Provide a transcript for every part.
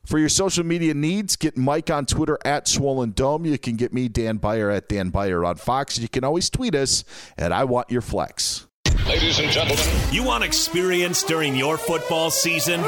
For your social media needs, get Mike on Twitter at Swollen Dome. You can get me, Dan Beyer, at Dan Beyer on Fox. You can always tweet us at I Want Your Flex. Ladies and gentlemen. You want experience during your football season?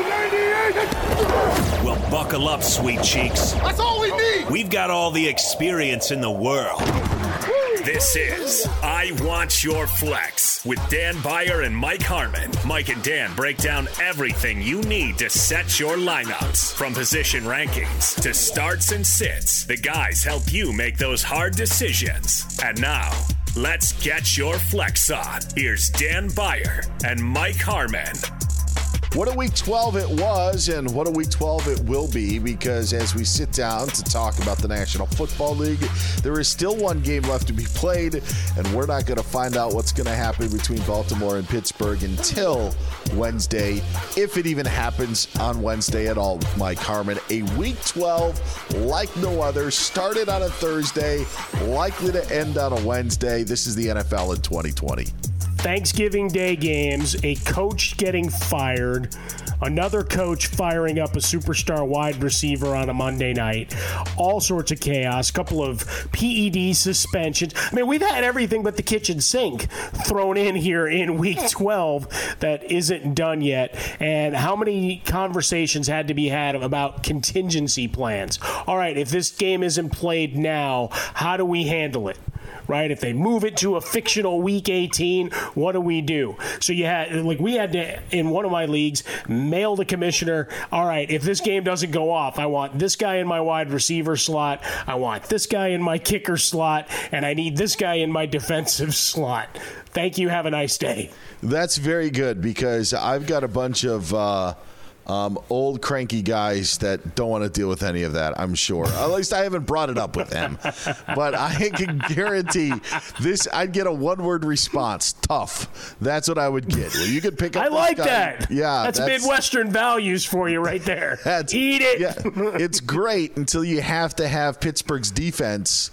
Well, buckle up, sweet cheeks. That's all we need. We've got all the experience in the world. This is I Want Your Flex with Dan Beyer and Mike Harmon. Mike and Dan break down everything you need to set your lineups. From position rankings to starts and sits, the guys help you make those hard decisions. And now, let's get your flex on. Here's Dan Beyer and Mike Harmon. What a week 12 it was, and what a week 12 it will be, because as we sit down to talk about the National Football League, there is still one game left to be played, and we're not going to find out what's going to happen between Baltimore and Pittsburgh until Wednesday, if it even happens on Wednesday at all, Mike Harmon. A week 12 like no other, started on a Thursday, likely to end on a Wednesday. This is the NFL in 2020. Thanksgiving Day games, a coach getting fired, another coach firing up a superstar wide receiver on a Monday night, all sorts of chaos, a couple of PED suspensions. I mean, we've had everything but the kitchen sink thrown in here in week 12 that isn't done yet. And how many conversations had to be had about contingency plans? All right, if this game isn't played now, how do we handle it? Right? If they move it to a fictional week 18, what do we do? So we had to, in one of my leagues, mail the commissioner, all right, if this game doesn't go off, I want this guy in my wide receiver slot, I want this guy in my kicker slot, and I need this guy in my defensive slot. Thank you. Have a nice day. That's very good, because I've got a bunch of old cranky guys that don't want to deal with any of that, I'm sure. At least I haven't brought it up with them. But I can guarantee this, I'd get a one-word response. Tough. That's what I would get. Well, you could pick up I like guy. that. Yeah. That's Midwestern values for you right there. Eat it. Yeah, it's great until you have to have Pittsburgh's defense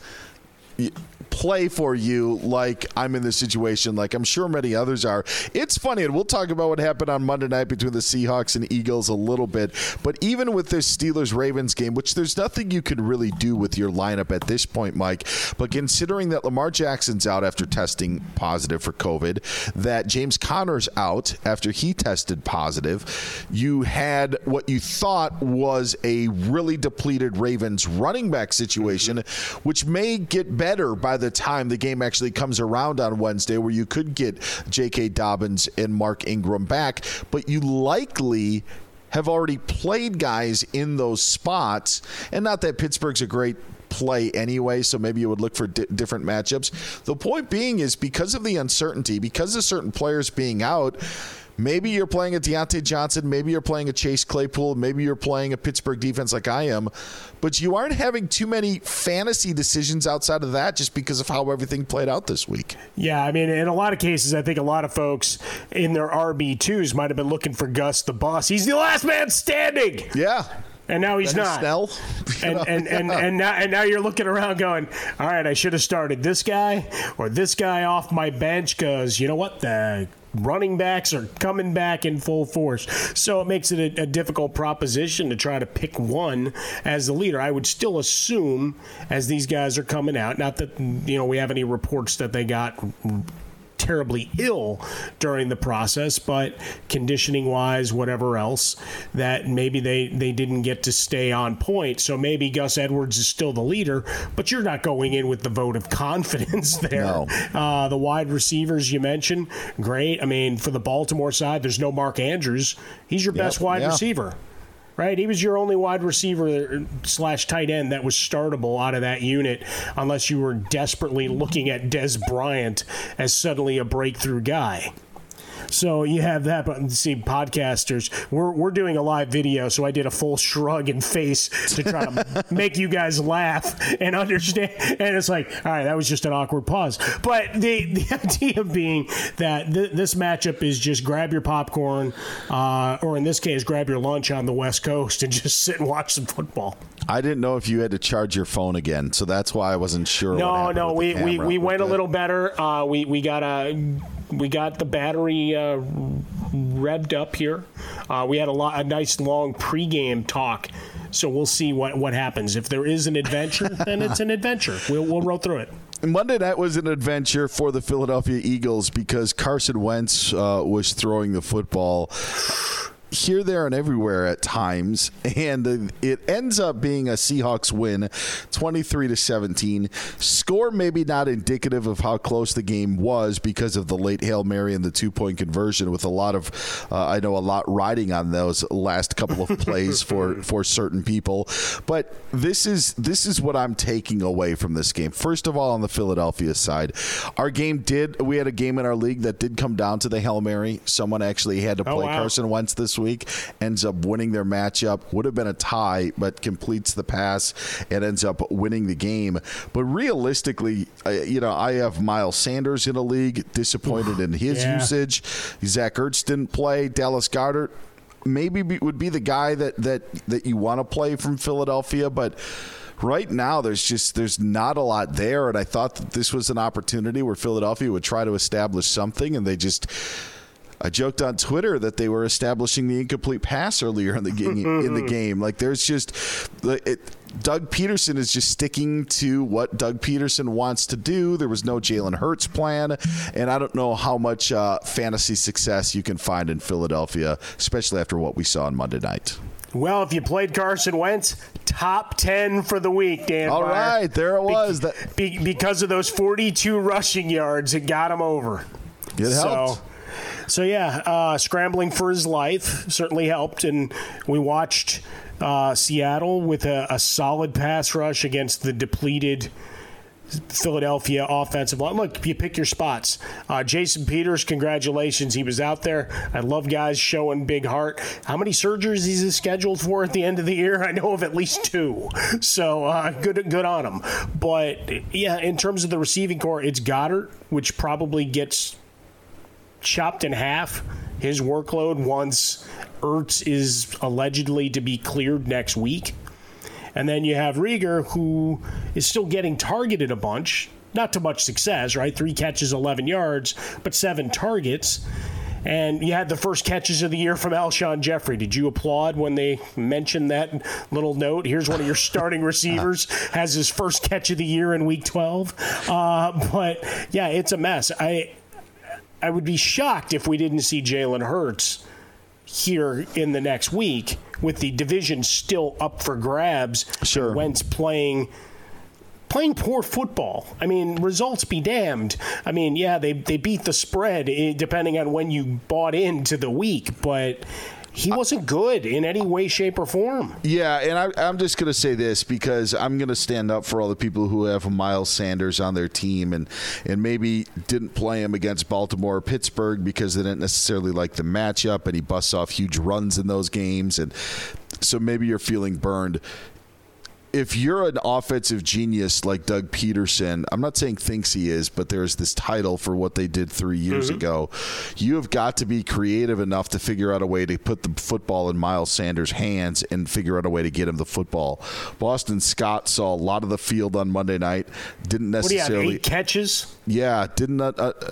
play for you like I'm in this situation, like I'm sure many others are. It's funny, and we'll talk about what happened on Monday night between the Seahawks and Eagles a little bit, but even with this Steelers-Ravens game, which there's nothing you can really do with your lineup at this point, Mike, but considering that Lamar Jackson's out after testing positive for COVID, that James Conner's out after he tested positive, you had what you thought was a really depleted Ravens running back situation, which may get better by the time the game actually comes around on Wednesday, where you could get J.K. Dobbins and Mark Ingram back, but you likely have already played guys in those spots. And not that Pittsburgh's a great play anyway, so maybe you would look for different matchups. The point being is, because of the uncertainty, because of certain players being out, maybe you're playing a Deontay Johnson, maybe you're playing a Chase Claypool, maybe you're playing a Pittsburgh defense like I am, but you aren't having too many fantasy decisions outside of that just because of how everything played out this week. Yeah, I mean, in a lot of cases, I think a lot of folks in their RB2s might have been looking for Gus the Boss. He's the last man standing. Yeah. And now he's not. Snell. And now you're looking around going, all right, I should have started this guy or this guy off my bench, because you know what? The running backs are coming back in full force. So it makes it a difficult proposition to try to pick one as the leader. I would still assume, as these guys are coming out, not that we have any reports that they got terribly ill during the process, but conditioning wise, whatever else, that maybe they didn't get to stay on point. So maybe Gus Edwards is still the leader, but you're not going in with the vote of confidence there. No. The wide receivers you mentioned, great. I mean, for the Baltimore side, there's no Mark Andrews. He's your best wide receiver. Right, he was your only wide receiver / tight end that was startable out of that unit, unless you were desperately looking at Des Bryant as suddenly a breakthrough guy. So you have that, but see, podcasters, we're doing a live video, so I did a full shrug and face to try to make you guys laugh and understand. And it's like, all right, that was just an awkward pause. But the idea being that this matchup is just grab your popcorn, or in this case, grab your lunch on the West Coast and just sit and watch some football. I didn't know if you had to charge your phone again, so that's why I wasn't sure. No, we went a little better. We got the battery revved up here. We had a nice long pregame talk, so we'll see what happens. If there is an adventure, then it's an adventure. We'll roll through it. Monday night was an adventure for the Philadelphia Eagles because Carson Wentz was throwing the football here, there, and everywhere at times, and it ends up being a Seahawks win, 23-17. Score maybe not indicative of how close the game was because of the late Hail Mary and the 2-point conversion, with a lot of, I know, a lot riding on those last couple of plays for certain people. But this is what I'm taking away from this game. First of all, on the Philadelphia side, we had a game in our league that did come down to the Hail Mary. Someone actually had to play Carson Wentz this week, ends up winning their matchup. Would have been a tie, but completes the pass and ends up winning the game. But realistically, I have Miles Sanders in a league, disappointed in his usage. Zach Ertz didn't play. Dallas Goedert maybe would be the guy that you want to play from Philadelphia, but right now there's not a lot there, and I thought that this was an opportunity where Philadelphia would try to establish something, and I joked on Twitter that they were establishing the incomplete pass earlier in the game. Like, there's just Doug Peterson is just sticking to what Doug Peterson wants to do. There was no Jalen Hurts plan, and I don't know how much fantasy success you can find in Philadelphia, especially after what we saw on Monday night. Well, if you played Carson Wentz, top 10 for the week, Dan. All right, there it was. Because of those 42 rushing yards, it got him over. It helped. So yeah, scrambling for his life certainly helped, and we watched Seattle with a solid pass rush against the depleted Philadelphia offensive line. Look, you pick your spots. Jason Peters, congratulations. He was out there. I love guys showing big heart. How many surgeries is he scheduled for at the end of the year? I know of at least 2. So good on him. But, yeah, in terms of the receiving core, it's Goddard, which probably gets chopped in half, his workload, once Ertz is allegedly to be cleared next week. And then you have Rieger, who is still getting targeted a bunch. Not to much success, right? 3 catches, 11 yards, but 7 targets. And you had the first catches of the year from Alshon Jeffrey. Did you applaud when they mentioned that little note? Here's one of your starting receivers, has his first catch of the year in Week 12. But, yeah, it's a mess. I would be shocked if we didn't see Jalen Hurts here in the next week, with the division still up for grabs. Sure. Wentz playing poor football. I mean, results be damned. I mean, yeah, they beat the spread depending on when you bought into the week, but he wasn't good in any way, shape, or form. Yeah, and I'm just going to say this because I'm going to stand up for all the people who have Miles Sanders on their team and maybe didn't play him against Baltimore or Pittsburgh because they didn't necessarily like the matchup, and he busts off huge runs in those games, and so maybe you're feeling burned. If you're an offensive genius like Doug Peterson, I'm not saying thinks he is, but there's this title for what they did 3 years ago. You have got to be creative enough to figure out a way to put the football in Miles Sanders' hands and figure out a way to get him the football. Boston Scott saw a lot of the field on Monday night. Didn't necessarily. What do you have, 8 catches? Yeah, didn't.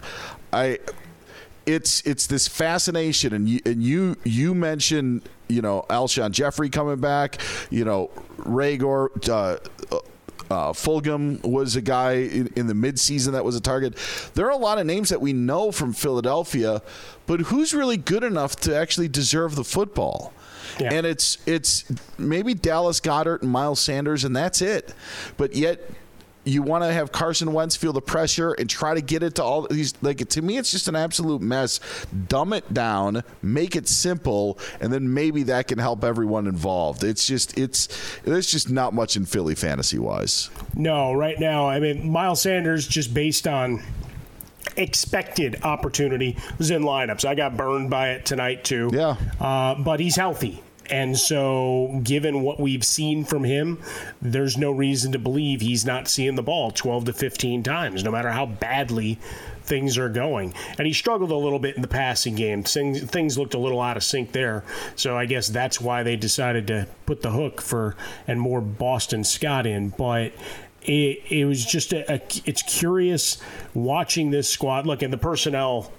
It's this fascination, and you mentioned, Alshon Jeffrey coming back, Rager, Fulgham was a guy in the midseason that was a target. There are a lot of names that we know from Philadelphia, but who's really good enough to actually deserve the football? Yeah. And it's maybe Dallas Goedert and Miles Sanders, and that's it. But yet you want to have Carson Wentz feel the pressure and try to get it to all these. Like, to me, it's just an absolute mess. Dumb it down, make it simple, and then maybe that can help everyone involved. There's just not much in Philly fantasy wise. No, right now, I mean, Miles Sanders, just based on expected opportunity, was in lineups. I got burned by it tonight too. Yeah, but he's healthy. And so, given what we've seen from him, there's no reason to believe he's not seeing the ball 12 to 15 times, no matter how badly things are going. And he struggled a little bit in the passing game. Things looked a little out of sync there. So I guess that's why they decided to put the hook and more Boston Scott in. But it was just it's curious watching this squad. Look, and the personnel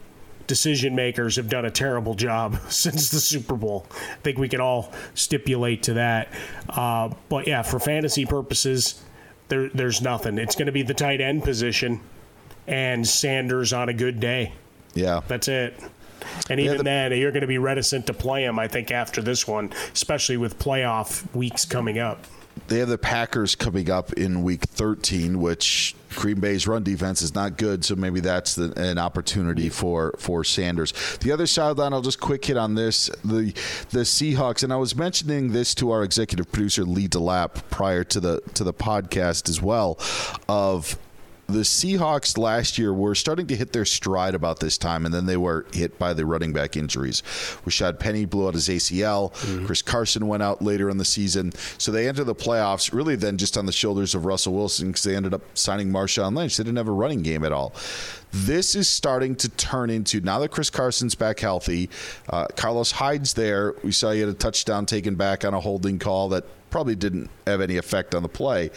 decision makers have done a terrible job since the Super Bowl. I think we can all stipulate to that. But yeah, for fantasy purposes, there's nothing. It's going to be the tight end position and Sanders on a good day. Yeah. That's it. And even then, you're going to be reticent to play him, I think, after this one, especially with playoff weeks coming up. They have the Packers coming up in Week 13, which Green Bay's run defense is not good, so maybe that's an opportunity for Sanders. The other sideline, I'll just quick hit on this, the Seahawks, and I was mentioning this to our executive producer, Lee DeLapp, prior to the podcast as well, of the Seahawks last year were starting to hit their stride about this time, and then they were hit by the running back injuries. Rashad Penny blew out his ACL. Chris Carson went out later in the season. So they entered the playoffs really then just on the shoulders of Russell Wilson because they ended up signing Marshawn Lynch. They didn't have a running game at all. This is starting to turn into, now that Chris Carson's back healthy, Carlos Hyde's there. We saw he had a touchdown taken back on a holding call that probably didn't have any effect on the play.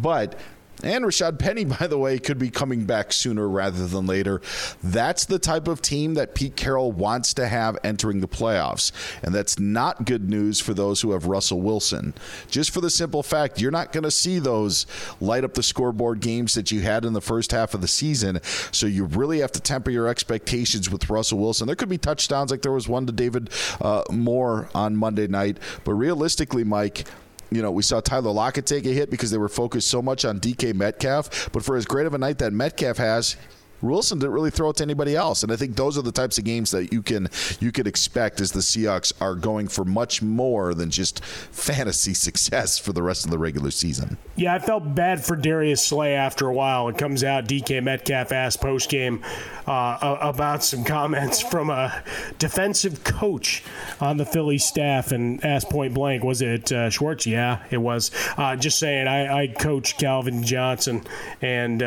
And Rashad Penny, by the way, could be coming back sooner rather than later. That's the type of team that Pete Carroll wants to have entering the playoffs. And that's not good news for those who have Russell Wilson. Just for the simple fact, you're not going to see those light up the scoreboard games that you had in the first half of the season. So you really have to temper your expectations with Russell Wilson. There could be touchdowns like there was one to David Moore on Monday night. But realistically, Mike, we saw Tyler Lockett take a hit because they were focused so much on DK Metcalf. But for as great of a night that Metcalf has, Wilson didn't really throw it to anybody else. And I think those are the types of games that you can expect as the Seahawks are going for much more than just fantasy success for the rest of the regular season. Yeah, I felt bad for Darius Slay after a while. It comes out, DK Metcalf asked postgame about some comments from a defensive coach on the Philly staff and asked point blank, was it Schwartz? Yeah, it was. Just saying, I coach Calvin Johnson and,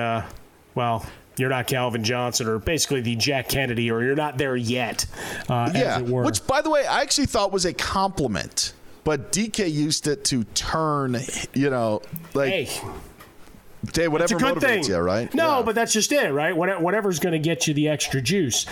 you're not Calvin Johnson or basically the Jack Kennedy, or you're not there yet, as it were. Which, by the way, I actually thought was a compliment. But DK used it to turn, Hey. Whatever motivates you, right? No, but that's just it, right? Whatever's going to get you the extra juice.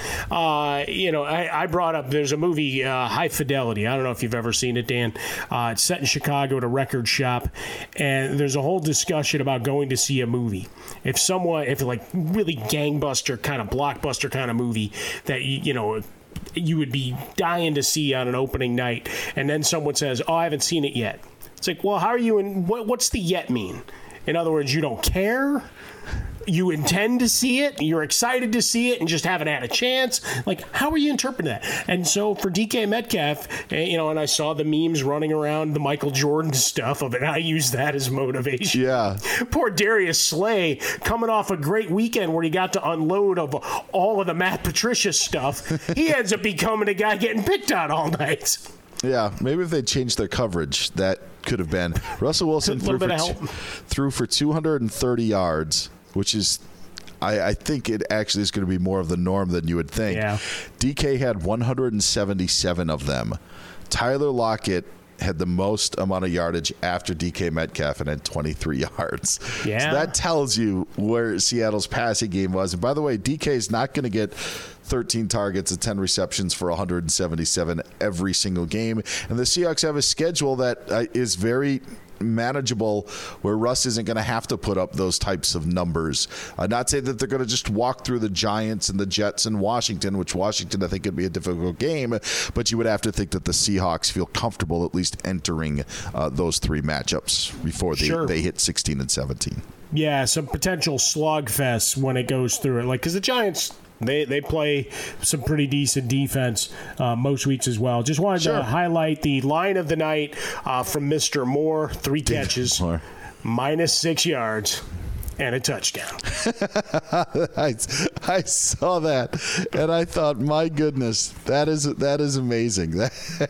I brought up, there's a movie, High Fidelity. I don't know if you've ever seen it, Dan. It's set in Chicago at a record shop, and there's a whole discussion about going to see a movie. If like really gangbuster kind of blockbuster kind of movie that you would be dying to see on an opening night, and then someone says, "Oh, I haven't seen it yet." It's like, well, how are you? And what's the yet mean? In other words, you don't care, you intend to see it, you're excited to see it, and just haven't had a chance. Like, how are you interpreting that? And so for DK Metcalf, and I saw the memes running around the Michael Jordan stuff of it, I use that as motivation. Yeah. Poor Darius Slay, coming off a great weekend where he got to unload of all of the Matt Patricia stuff, he ends up becoming a guy getting picked on all night. Yeah, maybe if they changed their coverage, that could have been. Russell Wilson threw for 230 yards, which is, I think it actually is going to be more of the norm than you would think. Yeah. DK had 177 of them. Tyler Lockett had the most amount of yardage after DK Metcalf and had 23 yards. Yeah. So that tells you where Seattle's passing game was. And by the way, DK is not going to get 13 targets and 10 receptions for 177 every single game. And the Seahawks have a schedule that is very manageable, where Russ isn't going to have to put up those types of numbers. Not say that they're going to just walk through the Giants and the Jets and Washington, which Washington I think could be a difficult game, but you would have to think that the Seahawks feel comfortable at least entering those three matchups before they hit 16 and 17. Yeah, some potential slugfests when it goes through it. Like, because the Giants, they play some pretty decent defense most weeks as well. Just wanted to highlight the line of the night from Mr. Moore. 3 catches, -6 yards, and a touchdown. I saw that, and I thought, my goodness, that is amazing.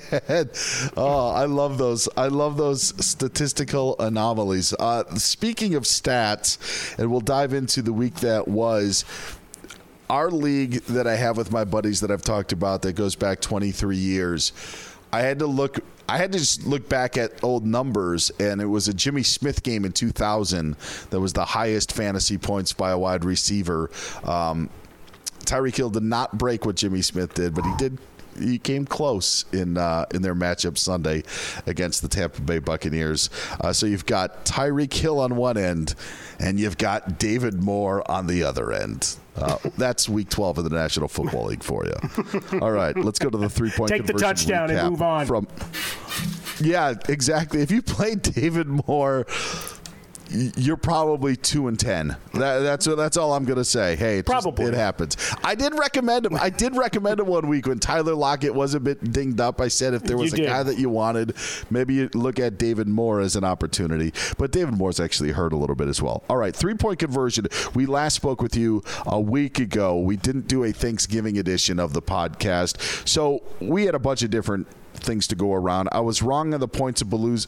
I love those. I love those statistical anomalies. Speaking of stats, and we'll dive into the week that was. Our league that I have with my buddies that I've talked about that goes back 23 years, I had to just look back at old numbers, and it was a Jimmy Smith game in 2000 that was the highest fantasy points by a wide receiver. Tyreek Hill did not break what Jimmy Smith did, but he came close in their matchup Sunday against the Tampa Bay Buccaneers. So you've got Tyreek Hill on one end, and you've got David Moore on the other end. That's Week 12 of the National Football League for you. All right, let's go to the 3-point Take the touchdown and move on. Yeah, exactly. If you play David Moore, you're probably 2-10. That's all I'm gonna say. Hey, it happens. I did recommend him. I did recommend him one week when Tyler Lockett was a bit dinged up. I said if there was a guy that you wanted, maybe you look at David Moore as an opportunity. But David Moore's actually hurt a little bit as well. All right, 3-point conversion. We last spoke with you a week ago. We didn't do a Thanksgiving edition of the podcast, so we had a bunch of different things to go around. I was wrong on the points of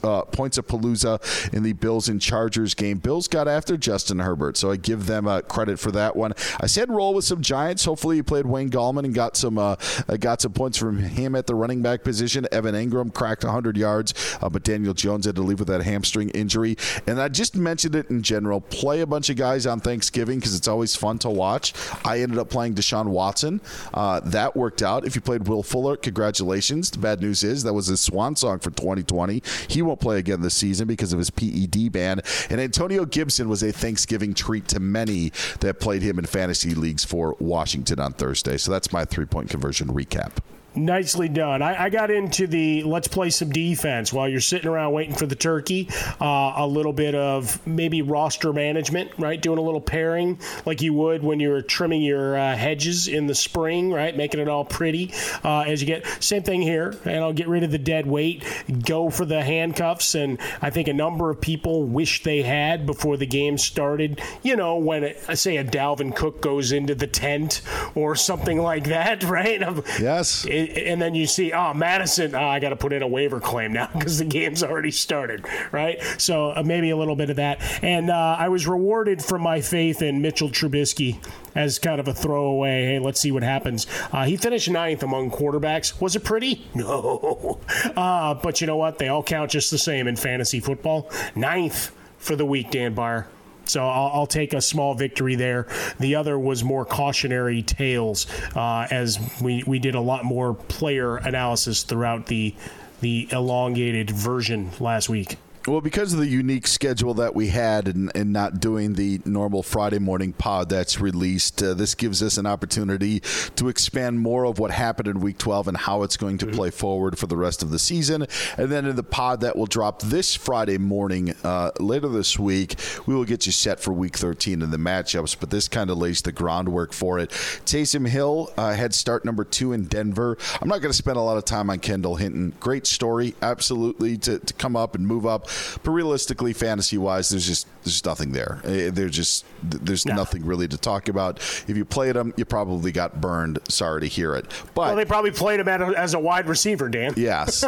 Palooza in the Bills and Chargers game. Bills got after Justin Herbert, so I give them credit for that one. I said roll with some Giants. Hopefully he played Wayne Gallman and got some points from him at the running back position. Evan Ingram cracked 100 yards, but Daniel Jones had to leave with that hamstring injury. And I just mentioned it in general. Play a bunch of guys on Thanksgiving because it's always fun to watch. I ended up playing Deshaun Watson. That worked out. If you played Will Fuller, congratulations. The bad news is that was his swan song for 2020. He won't play again this season because of his PED ban. And Antonio Gibson was a Thanksgiving treat to many that played him in fantasy leagues for Washington on Thursday. So that's my 3-point conversion recap. Nicely done. I got into the let's play some defense while you're sitting around waiting for the turkey. A little bit of maybe roster management, right? Doing a little pairing like you would when you're trimming your hedges in the spring, right? Making it all pretty as you get. Same thing here. And I'll get rid of the dead weight, go for the handcuffs. And I think a number of people wish they had before the game started. You know, when say a Dalvin Cook goes into the tent or something like that, right? Yes. And then you see, Madison, I got to put in a waiver claim now because the game's already started, right? So maybe a little bit of that. And I was rewarded for my faith in Mitchell Trubisky as kind of a throwaway. Hey, let's see what happens. He finished 9th among quarterbacks. Was it pretty? No. But you know what? They all count just the same in fantasy football. 9th for the week, Dan Byer. So I'll take a small victory there. The other was more cautionary tales as we did a lot more player analysis throughout the elongated version last week. Well, because of the unique schedule that we had and not doing the normal Friday morning pod that's released, this gives us an opportunity to expand more of what happened in Week 12 and how it's going to play forward for the rest of the season. And then in the pod that will drop this Friday morning later this week, we will get you set for Week 13 and the matchups, but this kind of lays the groundwork for it. Taysom Hill, head start number 2 in Denver. I'm not going to spend a lot of time on Kendall Hinton. Great story, absolutely, to come up and move up. But realistically, fantasy-wise, there's nothing there. There's nothing really to talk about. If you played him, you probably got burned. Sorry to hear it. But they probably played him as a wide receiver, Dan. Yes,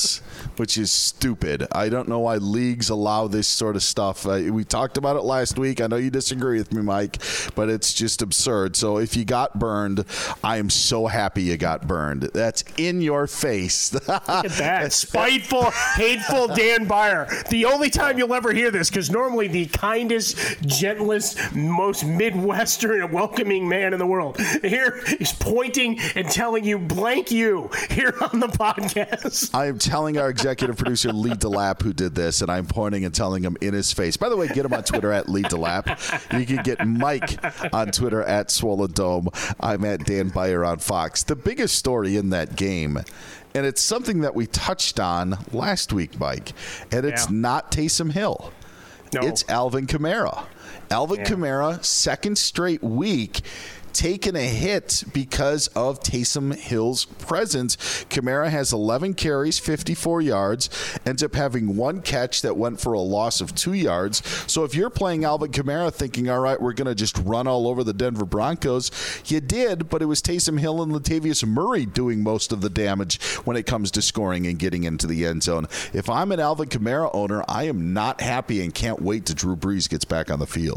which is stupid. I don't know why leagues allow this sort of stuff. We talked about it last week. I know you disagree with me, Mike, but it's just absurd. So if you got burned, I am so happy you got burned. That's in your face. Look at that. Spiteful, hateful Dan Byer. The only time you'll ever hear this, because normally the kindest, gentlest, most Midwestern and welcoming man in the world. Here he's pointing and telling you, blank you, here on the podcast. I am telling our executive producer, Lee DeLapp, who did this, and I'm pointing and telling him in his face. By the way, get him on Twitter at Lee DeLapp. You can get Mike on Twitter at Swollen Dome. I'm at Dan Byer on Fox. The biggest story in that game, and it's something that we touched on last week, Mike, and it's not Taysom Hill. No. It's Alvin Kamara. Alvin Kamara, second straight week, taken a hit because of Taysom Hill's presence. Kamara has 11 carries, 54 yards, ends up having one catch that went for a loss of 2 yards. So if you're playing Alvin Kamara thinking, all right, we're going to just run all over the Denver Broncos, you did, but it was Taysom Hill and Latavius Murray doing most of the damage when it comes to scoring and getting into the end zone. If I'm an Alvin Kamara owner, I am not happy and can't wait till Drew Brees gets back on the field.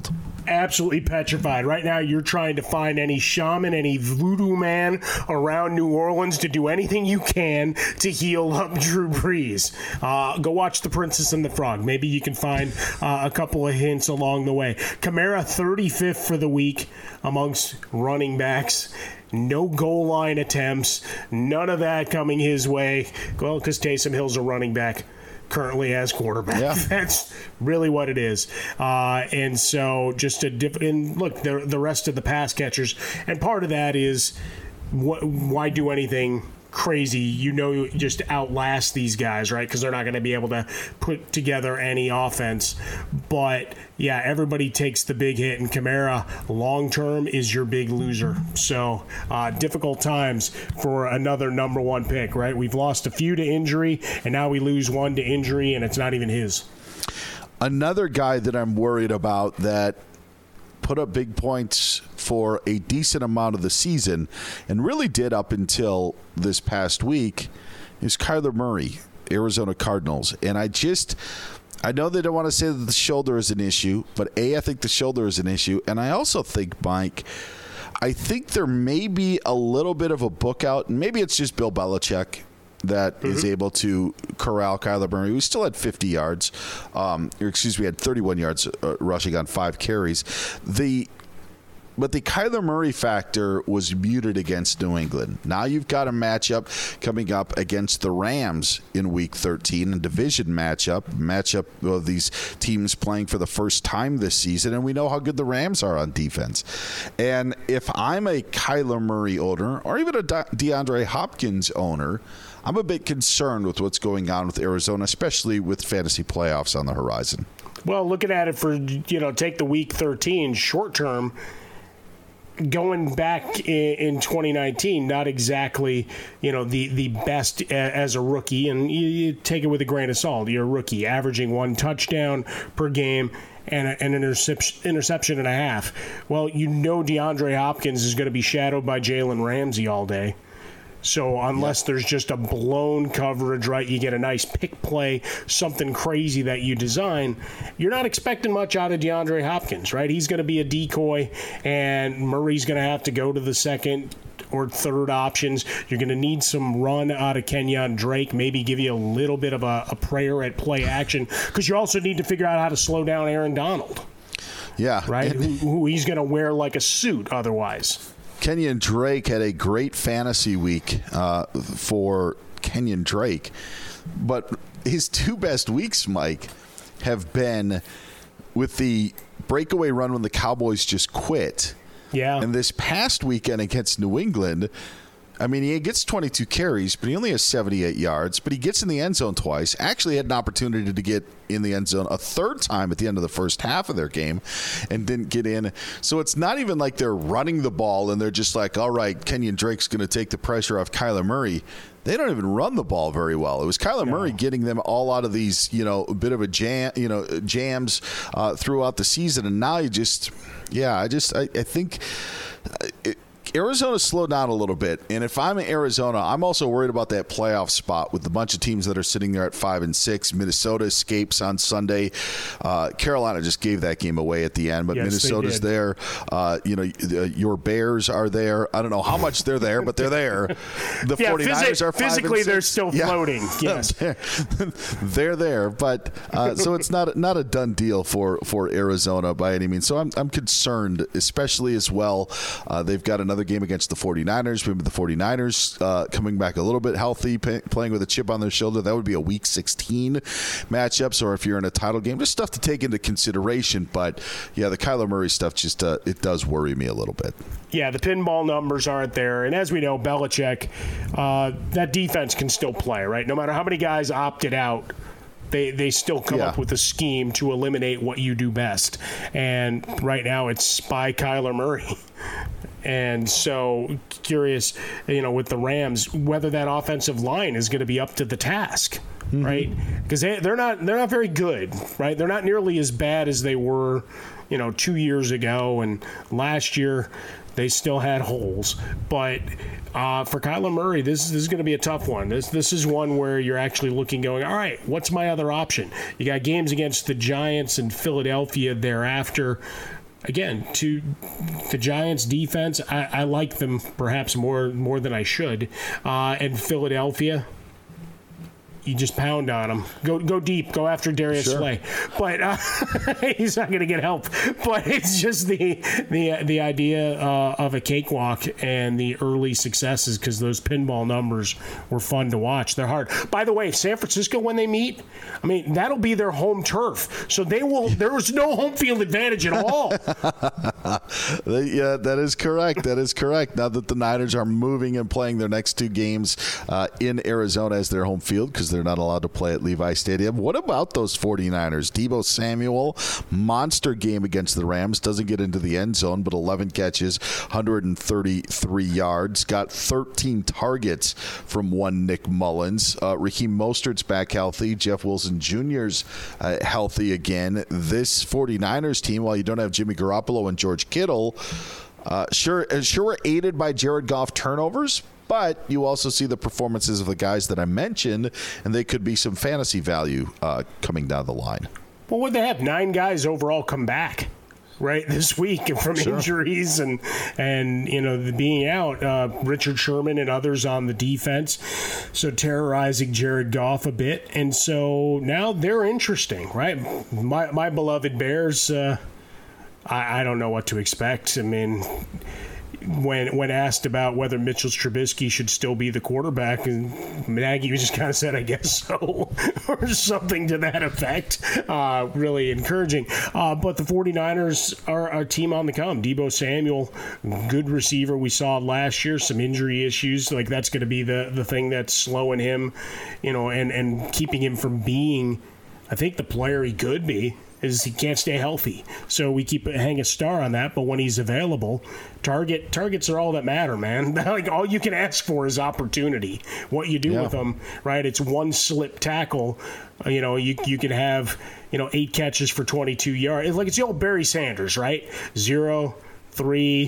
absolutely petrified. Right now, you're trying to find any shaman, any voodoo man around New Orleans to do anything you can to heal up Drew Brees. Go watch The Princess and the Frog. Maybe you can find a couple of hints along the way. Kamara, 35th for the week amongst running backs. No goal line attempts. None of that coming his way. Well, because Taysom Hill's a running back currently as quarterback. Yeah. That's really what it is. And so just and look, the rest of the pass catchers. And part of that is why do anything crazy? You just outlast these guys, right? Because they're not going to be able to put together any offense. But yeah, everybody takes the big hit, and Kamara long term is your big loser. So difficult times for another number one pick, right? We've lost a few to injury, and now we lose one to injury, and it's not even his. Another guy that I'm worried about that put up big points for a decent amount of the season and really did up until this past week is Kyler Murray, Arizona Cardinals. And I know they don't want to say that the shoulder is an issue, but I think the shoulder is an issue. And I also think, Mike, I think there may be a little bit of a book out, and maybe it's just Bill Belichick that is able to corral Kyler Murray. We still had 50 yards. We had 31 yards rushing on 5 carries. But the Kyler Murray factor was muted against New England. Now you've got a matchup coming up against the Rams in Week 13, a division matchup of these teams playing for the first time this season, and we know how good the Rams are on defense. And if I'm a Kyler Murray owner or even a DeAndre Hopkins owner, I'm a bit concerned with what's going on with Arizona, especially with fantasy playoffs on the horizon. Well, looking at it for, take the Week 13 short term, going back in 2019, not exactly, the best as a rookie, and you take it with a grain of salt. You're a rookie, averaging 1 touchdown per game and an interception and a half. Well, DeAndre Hopkins is going to be shadowed by Jalen Ramsey all day. So unless there's just a blown coverage, right, you get a nice pick play, something crazy that you design, you're not expecting much out of DeAndre Hopkins, right? He's going to be a decoy, and Murray's going to have to go to the second or third options. You're going to need some run out of Kenyon Drake, maybe give you a little bit of a prayer at play action, because you also need to figure out how to slow down Aaron Donald. Yeah. Right? Who he's going to wear like a suit otherwise. Kenyon Drake had a great fantasy week for Kenyon Drake, but his 2 best weeks, Mike, have been with the breakaway run when the Cowboys just quit. Yeah. And this past weekend against New England, I mean, he gets 22 carries, but he only has 78 yards. But he gets in the end zone twice. Actually had an opportunity to get in the end zone a third time at the end of the first half of their game and didn't get in. So it's not even like they're running the ball and they're just like, all right, Kenyon Drake's going to take the pressure off Kyler Murray. They don't even run the ball very well. It was Kyler Murray getting them all out of these, a bit of a jams throughout the season. And now I think Arizona slowed down a little bit, and if I'm in Arizona, I'm also worried about that playoff spot with a bunch of teams that are sitting there at 5-6. Minnesota escapes on Sunday. Carolina just gave that game away at the end, but yes, Minnesota's there. Your Bears are there. I don't know how much they're there, but they're there. The 49ers are 5-6. Physically, they're still floating. Yes, they're there, but so it's not a done deal for Arizona by any means. So I'm concerned, especially as well. They've got another game against the 49ers. Maybe the 49ers coming back a little bit healthy, playing with a chip on their shoulder. That would be a Week 16 matchups, or if you're in a title game, just stuff to take into consideration. But yeah, the Kyler Murray stuff just it does worry me a little bit. Yeah, the pinball numbers aren't there, and as we know, Belichick, that defense can still play, right? No matter how many guys opted out, they still come up with a scheme to eliminate what you do best. And right now, it's spy Kyler Murray. And so curious, with the Rams, whether that offensive line is going to be up to the task, right? Because they're not very good, right? They're not nearly as bad as they were, 2 years ago, and last year they still had holes. But for Kyler Murray, this is going to be a tough one. This is one where you're actually going, all right, what's my other option? You got games against the Giants and Philadelphia thereafter. again, to the Giants' defense, I like them perhaps more than I should. And Philadelphia, you just pound on him. Go deep. Go after Darius Slay. But he's not going to get help. But it's just the idea of a cakewalk and the early successes, because those pinball numbers were fun to watch. They're hard. By the way, San Francisco, when they meet, I mean, that'll be their home turf. So there is no home field advantage at all. Yeah, that is correct. That is correct. Now that the Niners are moving and playing their next 2 games in Arizona as their home field, because they're not allowed to play at Levi Stadium. What about those 49ers? Deebo Samuel, monster game against the Rams. Doesn't get into the end zone, but 11 catches, 133 yards. Got 13 targets from one Nick Mullins. Raheem Mostert's back healthy. Jeff Wilson Jr.'s healthy again. This 49ers team, while you don't have Jimmy Garoppolo and George Kittle, sure were aided by Jared Goff turnovers, but you also see the performances of the guys that I mentioned, and they could be some fantasy value coming down the line. Well, would they have 9 guys overall come back, right, this week from injuries and being out? Richard Sherman and others on the defense, so terrorizing Jared Goff a bit. And so now they're interesting, right? My beloved Bears, I don't know what to expect. I mean, when asked about whether Mitchell Trubisky should still be the quarterback, and Nagy just kind of said, I guess so, or something to that effect. Really encouraging. But the 49ers are a team on the come. Deebo Samuel, good receiver. We saw last year some injury issues. Like, that's going to be the thing that's slowing him, and keeping him from being, I think, the player he could be. Is he can't stay healthy. So we hang a star on that, but when he's available, targets are all that matter, man. Like, all you can ask for is opportunity. What you do with them, right? It's one slip tackle. You can have 8 catches for 22 yards. It's like, it's the old Barry Sanders, right? 0, 3,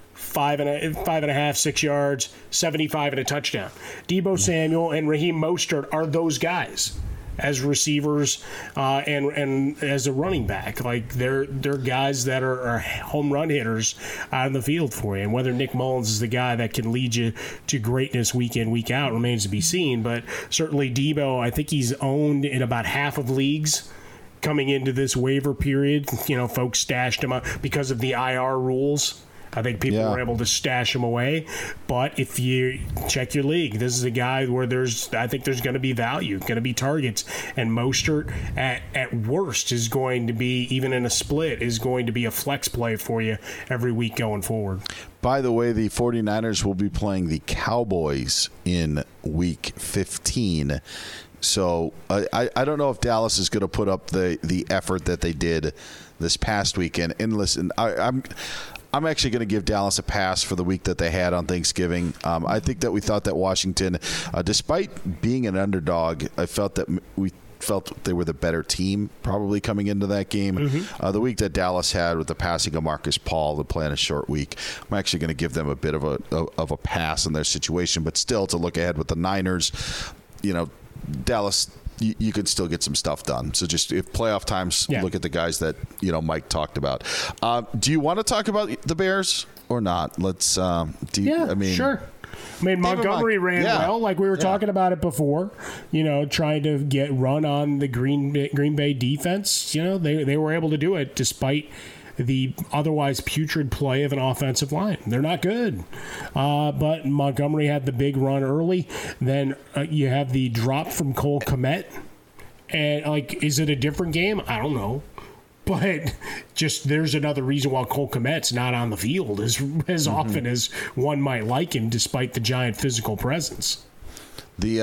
5.5, 6 yards, 75 and a touchdown. Deebo Samuel and Raheem Mostert are those guys as receivers and as a running back. Like, they're guys that are home run hitters out in the field for you. And whether Nick Mullins is the guy that can lead you to greatness week in, week out remains to be seen. But certainly Deebo, I think he's owned in about half of leagues coming into this waiver period. Folks stashed him up because of the IR rules. I think people were able to stash him away. But if you check your league, this is a guy where I think there's going to be value, going to be targets. And Mostert, at worst, is going to be, even in a split, is going to be a flex play for you every week going forward. By the way, the 49ers will be playing the Cowboys in Week 15. So I don't know if Dallas is going to put up the effort that they did this past weekend. And listen, I'm actually going to give Dallas a pass for the week that they had on Thanksgiving. I think that we thought that Washington, despite being an underdog, I felt that we felt they were the better team probably coming into that game. Mm-hmm. The week that Dallas had with the passing of Marcus Paul and playing a short week, I'm actually going to give them a bit of a pass in their situation. But still, to look ahead with the Niners, Dallas, you could still get some stuff done. So just if playoff times, look at the guys that Mike talked about. Do you want to talk about the Bears or not? Let's. Sure. I mean, Montgomery ran well, like we were talking about it before. Trying to get run on the Green Bay defense. They were able to do it despite the otherwise putrid play of an offensive line. They're not good. But Montgomery had the big run early. Then you have the drop from Cole Kmet. And, is it a different game? I don't know. But just there's another reason why Cole Kmet's not on the field as often as one might like him, despite the giant physical presence. The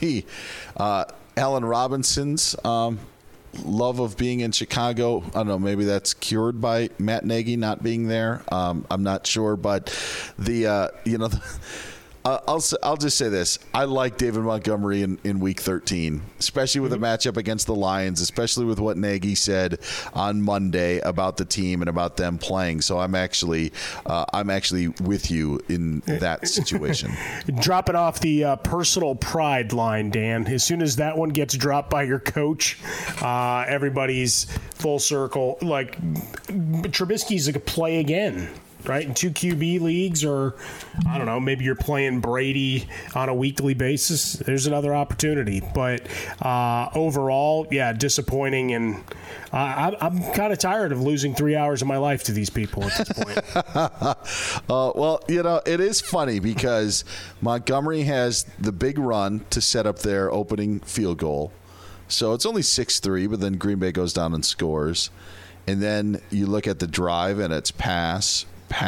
Allen Robinson's love of being in Chicago, I don't know, maybe that's cured by Matt Nagy not being there. I'm not sure, but I'll just say this. I like David Montgomery in Week 13, especially with a matchup against the Lions, especially with what Nagy said on Monday about the team and about them playing. So I'm actually with you in that situation. Drop it off the personal pride line, Dan. As soon as that one gets dropped by your coach, everybody's full circle. Like, Trubisky's a play again. Right, in 2 QB leagues, or I don't know, maybe you're playing Brady on a weekly basis. There's another opportunity, but overall, yeah, disappointing, and I'm kind of tired of losing 3 hours of my life to these people at this point. Well, it is funny because Montgomery has the big run to set up their opening field goal, so it's only 6-3, but then Green Bay goes down and scores, and then you look at the drive and it's pass,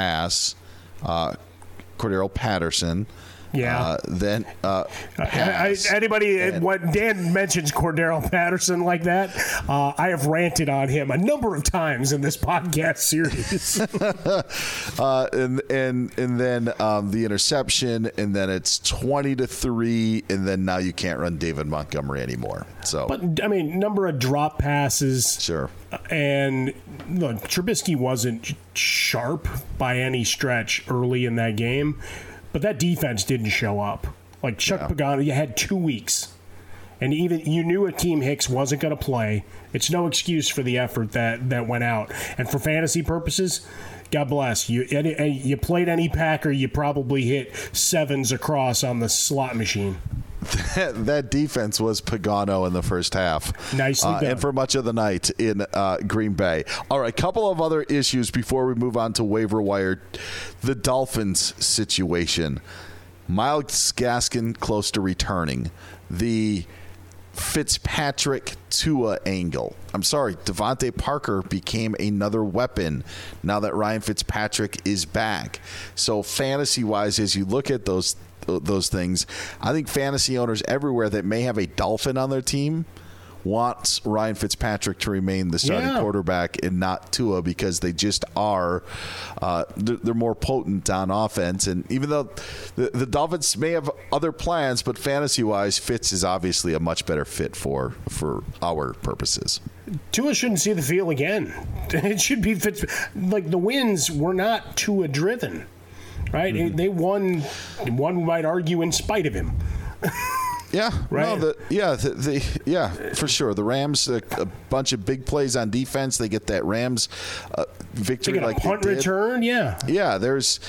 Cordero Patterson. Yeah. Then pass. When Dan mentions Cordero Patterson like that, I have ranted on him a number of times in this podcast series. and then the interception, and then it's 20-3, and then now you can't run David Montgomery anymore. So, but I mean, number of drop passes. Sure. And look, Trubisky wasn't sharp by any stretch early in that game, but that defense didn't show up. Like Chuck Pagano, you had 2 weeks, and even you knew Akeem Hicks wasn't going to play. It's no excuse for the effort that went out. And for fantasy purposes, God bless you. You played any Packer, you probably hit 7s across on the slot machine. That defense was Pagano in the first half. Nicely done. And for much of the night in Green Bay. All right, couple of other issues before we move on to waiver wire. The Dolphins situation. Myles Gaskin close to returning. The Fitzpatrick Tua angle. I'm sorry, Devontae Parker became another weapon now that Ryan Fitzpatrick is back. So fantasy-wise, as you look at those things, I think fantasy owners everywhere that may have a Dolphin on their team wants Ryan Fitzpatrick to remain the starting quarterback and not Tua, because they just are they're more potent on offense. And even though the Dolphins may have other plans, but fantasy-wise, Fitz is obviously a much better fit for our purposes. Tua shouldn't see the field again. It should be Fitz. Like, the wins were not Tua-driven. Right? Mm-hmm. They won, one might argue, in spite of him. Yeah, right. No, for sure. The Rams, a bunch of big plays on defense. They get that Rams victory. They get a punt return. Yeah. There's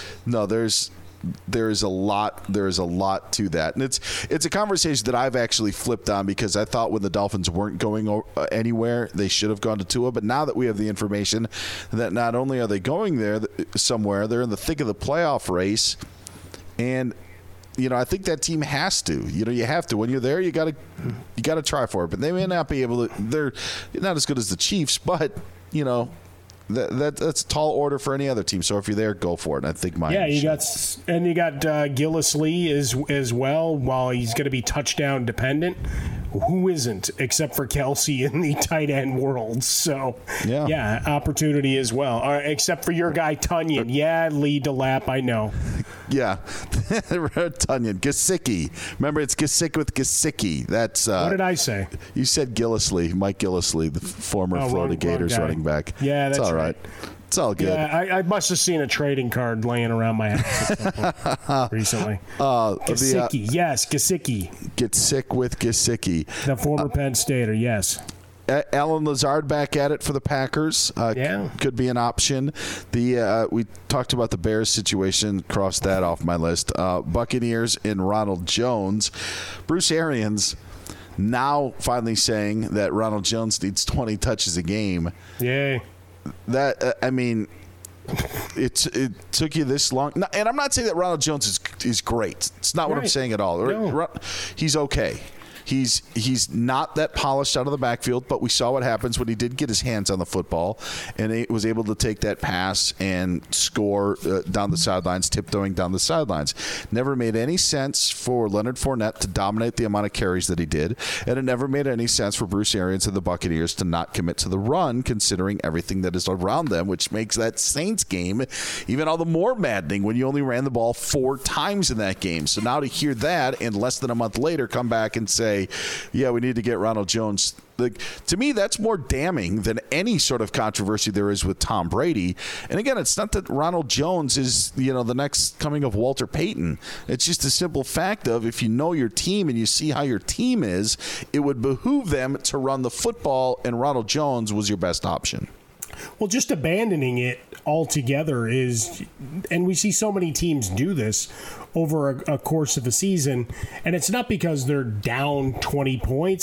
a lot to that, and it's a conversation that I've actually flipped on, because I thought when the Dolphins weren't going anywhere, they should have gone to Tua. But now that we have the information that not only are they going there somewhere, they're in the thick of the playoff race, and I think that team has to. You have to. When you're there, you got to try for it. But they may not be able to. They're not as good as the Chiefs, but that's a tall order for any other team. So if you're there, go for it. And I think you got Gillis Lee as well. While he's going to be touchdown dependent, who isn't, except for Kelsey in the tight end world? So opportunity as well. Except for your guy Tunyon. Lee DeLapp, I know. Yeah, Tunyon. Gesicki. Remember, it's Gesicki with Gesicki. That's what did I say? You said Gillisley, Mike Gillisley, the former Florida Gators running back. Yeah, that's all right. It's all good. Yeah, I must have seen a trading card laying around my house at some point recently. Gesicki, yes, Gesicki. Get sick with Gesicki. The former Penn Stater, yes. Alan Lazard back at it for the Packers. Could be an option. We talked about the Bears situation. Crossed that off my list. Buccaneers and Ronald Jones. Bruce Arians now finally saying that Ronald Jones needs 20 touches a game. Yay. That it took you this long. And I'm not saying that Ronald Jones is great. It's not what I'm saying at all. No. He's okay. He's not that polished out of the backfield, but we saw what happens when he did get his hands on the football and he was able to take that pass and score down the sidelines, tiptoeing down the sidelines. Never made any sense for Leonard Fournette to dominate the amount of carries that he did, and it never made any sense for Bruce Arians and the Buccaneers to not commit to the run, considering everything that is around them, which makes that Saints game even all the more maddening when you only ran the ball 4 times in that game. So now to hear that and less than a month later come back and say, yeah, we need to get Ronald Jones. To me, that's more damning than any sort of controversy there is with Tom Brady. And again, it's not that Ronald Jones is, the next coming of Walter Payton. It's just a simple fact of if you know your team and you see how your team is, it would behoove them to run the football, and Ronald Jones was your best option. Well, just abandoning it altogether is, and we see so many teams do this over a course of a season, and it's not because they're down 20 points.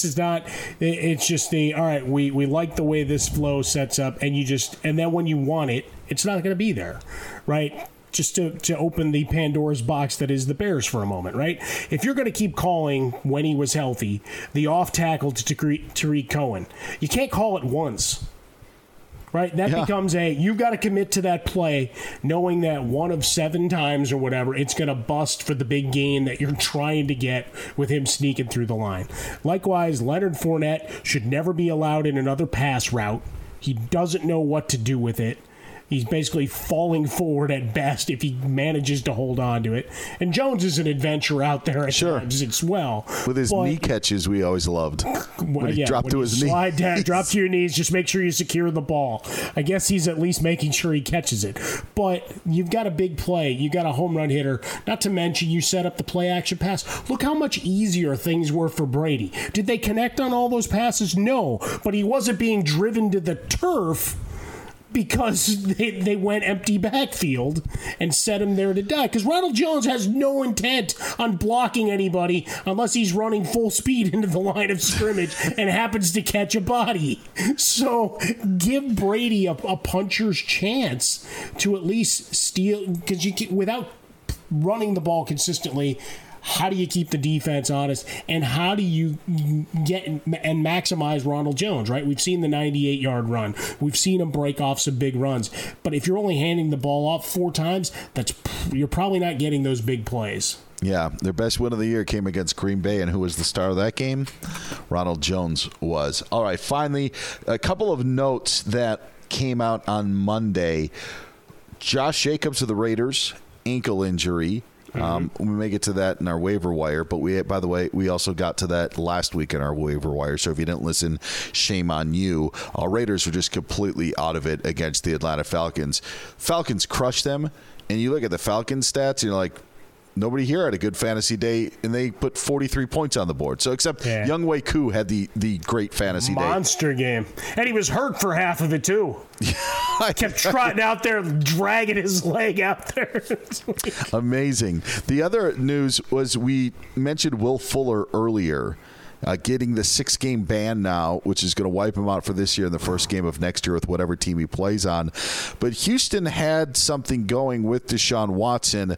It's just all right, we like the way this flow sets up, and then when you want it, it's not going to be there, right? Just to open the Pandora's box that is the Bears for a moment, right? If you're going to keep calling when he was healthy, the off tackle to Tariq Cohen, you can't call it once. Right? That becomes you've got to commit to that play knowing that 1 of 7 times or whatever, it's going to bust for the big gain that you're trying to get with him sneaking through the line. Likewise, Leonard Fournette should never be allowed in another pass route. He doesn't know what to do with it. He's basically falling forward at best if he manages to hold on to it. And Jones is an adventurer out there at times as well. With his knee catches, we always loved. When he dropped to his knees. Slide down, drop to your knees, just make sure you secure the ball. I guess he's at least making sure he catches it. But you've got a big play. You've got a home run hitter. Not to mention you set up the play action pass. Look how much easier things were for Brady. Did they connect on all those passes? No. But he wasn't being driven to the turf because they went empty backfield and set him there to die. Because Ronald Jones has no intent on blocking anybody unless he's running full speed into the line of scrimmage and happens to catch a body. So give Brady a puncher's chance to at least steal, because without running the ball consistently, how do you keep the defense honest, and how do you get and maximize Ronald Jones, right? We've seen the 98-yard run. We've seen him break off some big runs. But if you're only handing the ball off 4 times, you're probably not getting those big plays. Yeah, their best win of the year came against Green Bay, and who was the star of that game? Ronald Jones was. All right, finally, a couple of notes that came out on Monday. Josh Jacobs of the Raiders, ankle injury. We may get to that in our waiver wire, but by the way, we also got to that last week in our waiver wire. So if you didn't listen, shame on you. Our Raiders were just completely out of it against the Atlanta Falcons. Falcons crushed them, and you look at the Falcons stats, and you're like, nobody here had a good fantasy day, and they put 43 points on the board. So except Younghoe Koo had the great fantasy monster game. And he was hurt for half of it, too. Kept trotting out there, dragging his leg out there. Amazing. The other news was we mentioned Will Fuller earlier. Getting the 6-game ban now, which is going to wipe him out for this year in the first game of next year with whatever team he plays on. But Houston had something going with Deshaun Watson,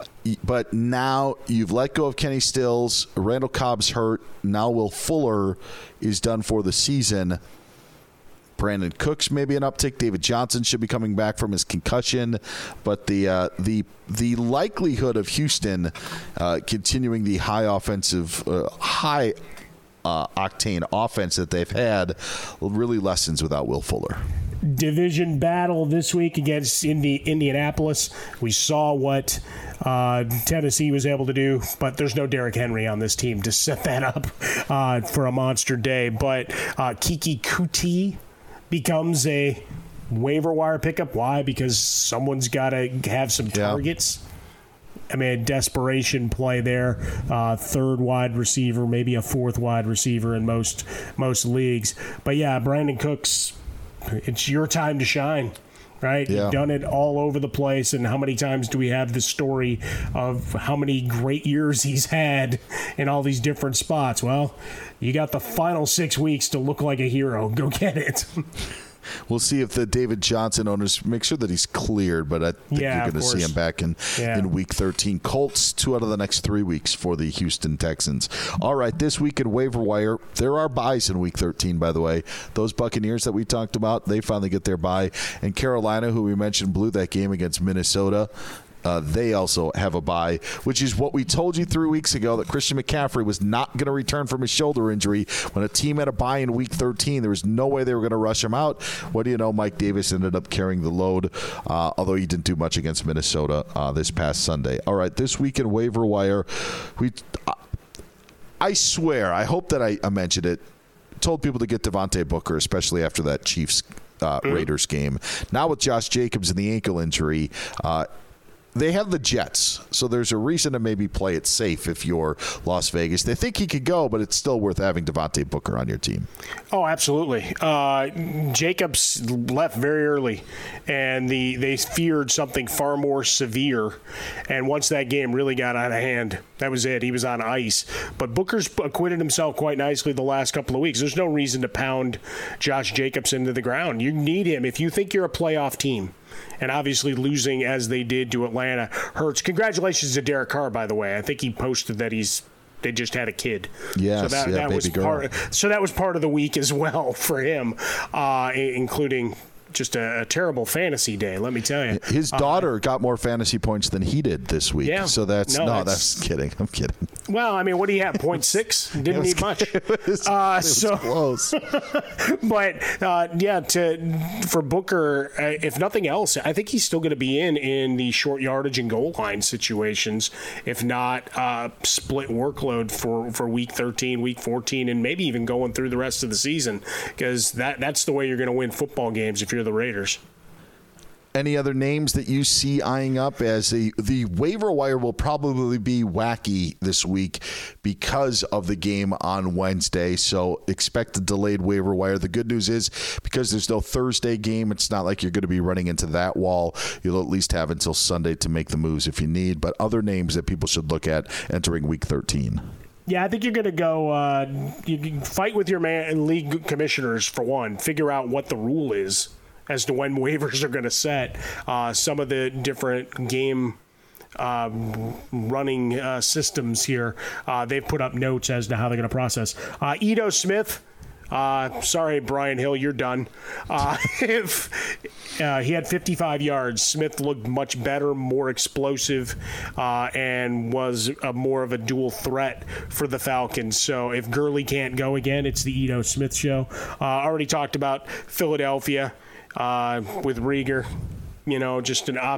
but now you've let go of Kenny Stills, Randall Cobb's hurt, now Will Fuller is done for the season. Brandon Cooks maybe an uptick. David Johnson should be coming back from his concussion, but the likelihood of Houston continuing the high octane offense that they've had really lessens without Will Fuller. Division battle this week against Indianapolis. We saw what Tennessee was able to do, but there's no Derrick Henry on this team to set that up for a monster day. But Kiki Kuti becomes a waiver wire pickup. Why? Because someone's got to have some targets. I mean, a desperation play there. Third wide receiver, maybe a fourth wide receiver in most leagues. But yeah, Brandon Cooks, it's your time to shine, right? Yeah. You've done it all over the place. And how many times do we have the story of how many great years he's had in all these different spots? Well, you got the final 6 weeks to look like a hero. Go get it. We'll see if the David Johnson owners make sure that he's cleared, but I think you're going to see him back in Week 13. Colts, 2 out of the next 3 weeks for the Houston Texans. All right, this week in waiver wire, there are buys in Week 13, by the way. Those Buccaneers that we talked about, they finally get their bye. And Carolina, who we mentioned blew that game against Minnesota, they also have a bye, which is what we told you 3 weeks ago, that Christian McCaffrey was not going to return from his shoulder injury. When a team had a bye in Week 13, there was no way they were going to rush him out. What do you know? Mike Davis ended up carrying the load, although he didn't do much against Minnesota this past Sunday. All right, this week in waiver wire, I swear, I hope that I mentioned it, told people to get Devontae Booker, especially after that Chiefs Raiders game. Now with Josh Jacobs and the ankle injury, they have the Jets, so there's a reason to maybe play it safe if you're Las Vegas. They think he could go, but it's still worth having Devontae Booker on your team. Oh, absolutely. Jacobs left very early, and they feared something far more severe. And once that game really got out of hand, that was it. He was on ice. But Booker's acquitted himself quite nicely the last couple of weeks. There's no reason to pound Josh Jacobs into the ground. You need him. If you think you're a playoff team, and obviously losing as they did to Atlanta hurts. Congratulations to Derek Carr, by the way. I think he posted that they just had a kid. Yes, so that was girl. that was part of the week as well for him, including just a terrible fantasy day, let me tell you. His daughter got more fantasy points than he did this week. Yeah. So that's kidding. I'm kidding. Well, I mean, what do you have? 0.6? Didn't need much. It was close. But, for Booker, if nothing else, I think he's still going to be in the short yardage and goal line situations, if not split workload for Week 13, Week 14, and maybe even going through the rest of the season, because that's the way you're going to win football games if you're the Raiders. Any other names that you see eyeing up as the waiver wire will probably be wacky this week because of the game on Wednesday. So expect a delayed waiver wire. The good news is because there's no Thursday game, it's not like you're going to be running into that wall. You'll at least have until Sunday to make the moves if you need. But other names that people should look at entering Week 13. Yeah, I think you're going to go you can fight with your league commissioners, for one. Figure out what the rule is as to when waivers are going to set. Some of the different game running systems here, they've put up notes as to how they're going to process. Ito Smith. Sorry, Brian Hill, you're done. If he had 55 yards, Smith looked much better, more explosive, and was more of a dual threat for the Falcons. So if Gurley can't go again, it's the Ito Smith show. Already talked about Philadelphia with Rieger. Just an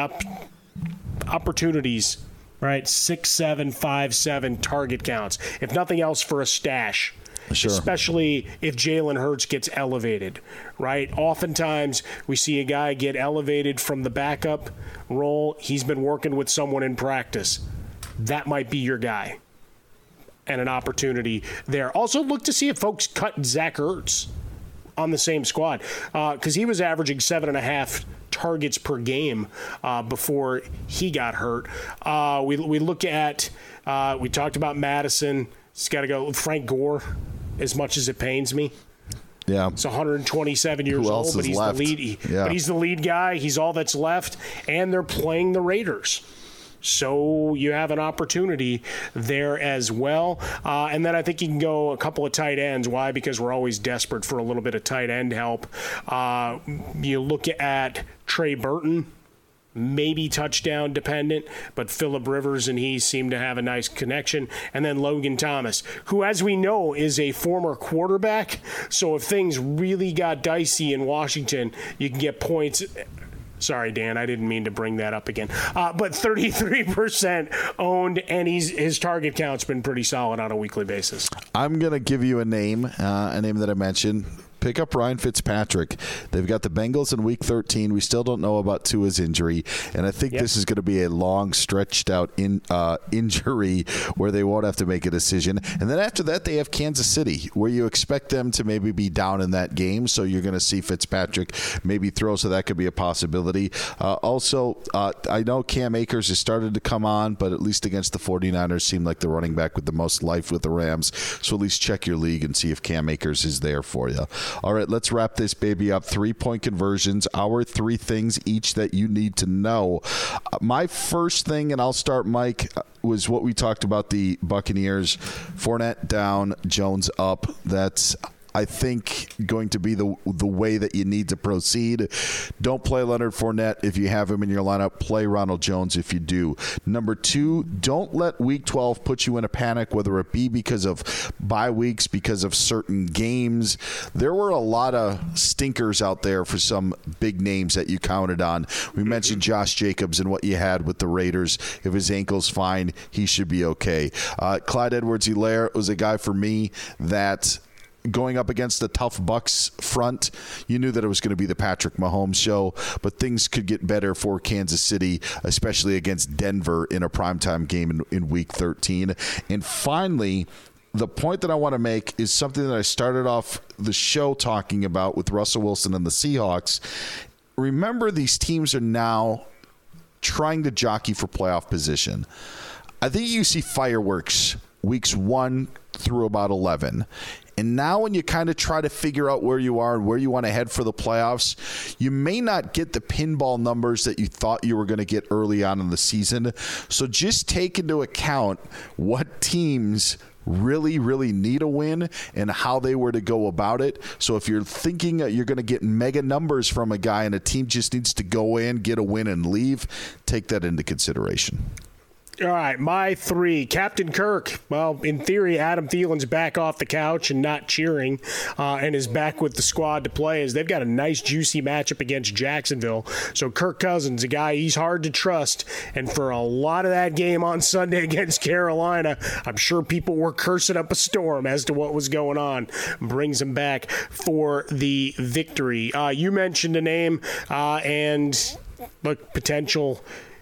opportunities, right? 6-7, 5-7 target counts. If nothing else, for a stash. Sure. Especially if Jalen Hurts gets elevated, right? Oftentimes we see a guy get elevated from the backup role. He's been working with someone in practice. That might be your guy. And an opportunity there. Also look to see if folks cut Zach Ertz on the same squad, because he was averaging 7.5 targets per game before he got hurt. We look at, we talked about Madison. He's got to go. Frank Gore, as much as it pains me. Yeah. He's 127 years old, but he's left? the lead. Yeah. But he's the lead guy. He's all that's left, and they're playing the Raiders. So you have an opportunity there as well. And then I think you can go a couple of tight ends. Why? Because we're always desperate for a little bit of tight end help. You look at Trey Burton. Maybe touchdown dependent, but Phillip Rivers and he seem to have a nice connection. And then Logan Thomas, who, as we know, is a former quarterback. So if things really got dicey in Washington, you can get points. Sorry, Dan, I didn't mean to bring that up again. But 33% owned, and his target count's been pretty solid on a weekly basis. I'm going to give you a name that I mentioned. Pick up Ryan Fitzpatrick. They've got the Bengals in Week 13. We still don't know about Tua's injury, and I think this is going to be a long, stretched-out injury where they won't have to make a decision. And then after that, they have Kansas City, where you expect them to maybe be down in that game, so you're going to see Fitzpatrick maybe throw, so that could be a possibility. Also, I know Cam Akers has started to come on, but at least against the 49ers, seem like the running back with the most life with the Rams, so at least check your league and see if Cam Akers is there for you. All right, let's wrap this baby up. 3-point conversions, our 3 things each that you need to know. My first thing, and I'll start, Mike, was what we talked about, the Buccaneers. Fournette down, Jones up. That's, I think, going to be the way that you need to proceed. Don't play Leonard Fournette if you have him in your lineup. Play Ronald Jones if you do. Number 2, don't let Week 12 put you in a panic, whether it be because of bye weeks, because of certain games. There were a lot of stinkers out there for some big names that you counted on. We mentioned Josh Jacobs and what you had with the Raiders. If his ankle's fine, he should be okay. Clyde Edwards-Helaire was a guy for me that, going up against the tough Bucks front, you knew that it was going to be the Patrick Mahomes show, but things could get better for Kansas City, especially against Denver in a primetime game in Week 13. And finally, the point that I want to make is something that I started off the show talking about with Russell Wilson and the Seahawks. Remember, these teams are now trying to jockey for playoff position. I think you see fireworks weeks 1 through about 11. And now when you kind of try to figure out where you are and where you want to head for the playoffs, you may not get the pinball numbers that you thought you were going to get early on in the season. So just take into account what teams really, really need a win and how they were to go about it. So if you're thinking that you're going to get mega numbers from a guy and a team just needs to go in, get a win, and leave, take that into consideration. All right, my 3. Captain Kirk. Well, in theory, Adam Thielen's back off the couch and not cheering and is back with the squad to play, as they've got a nice, juicy matchup against Jacksonville. So Kirk Cousins, a guy he's hard to trust. And for a lot of that game on Sunday against Carolina, I'm sure people were cursing up a storm as to what was going on. Brings him back for the victory. You mentioned a name and look, potential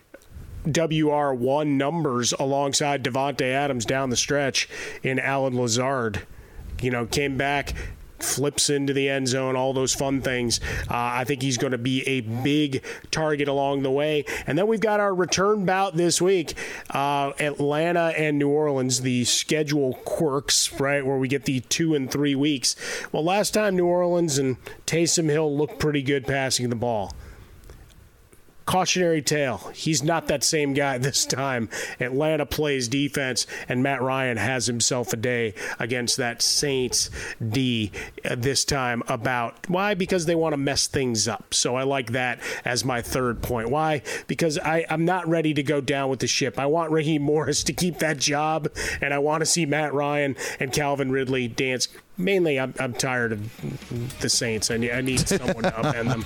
WR1 numbers alongside Devontae Adams down the stretch in Allen Lazard. Came back, flips into the end zone, all those fun things. I think he's going to be a big target along the way. And then we've got our return bout this week, Atlanta and New Orleans, the schedule quirks, right, where we get the 2 and 3 weeks. Well, last time New Orleans and Taysom Hill looked pretty good passing the ball. Cautionary tale. He's not that same guy this time. Atlanta plays defense, and Matt Ryan has himself a day against that Saints D this time about. Why? Because they want to mess things up. So I like that as my 3rd point. Why? Because I'm not ready to go down with the ship. I want Raheem Morris to keep that job, and I want to see Matt Ryan and Calvin Ridley dance. Mainly, I'm tired of the Saints. I need someone to upend them.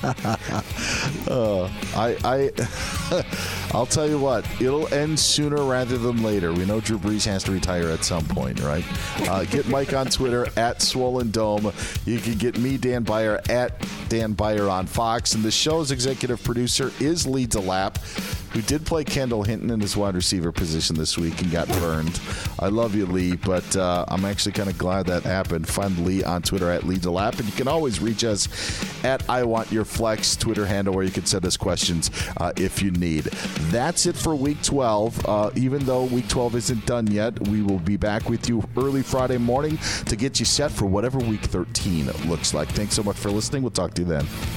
I'll tell you what, it'll end sooner rather than later. We know Drew Brees has to retire at some point, right? Get Mike on Twitter at Swollen Dome. You can get me, Dan Beyer, at Dan Beyer on Fox. And the show's executive producer is Lee DeLapp, who did play Kendall Hinton in his wide receiver position this week and got burned. I love you, Lee, but I'm actually kind of glad that happened. Find Lee on Twitter at Lee DeLapp, and you can always reach us at I Want Your Flex Twitter handle, where you can send us questions if you need. That's it for Week 12. Even though Week 12 isn't done yet, we will be back with you early Friday morning to get you set for whatever Week 13 looks like. Thanks so much for listening. We'll talk to you then.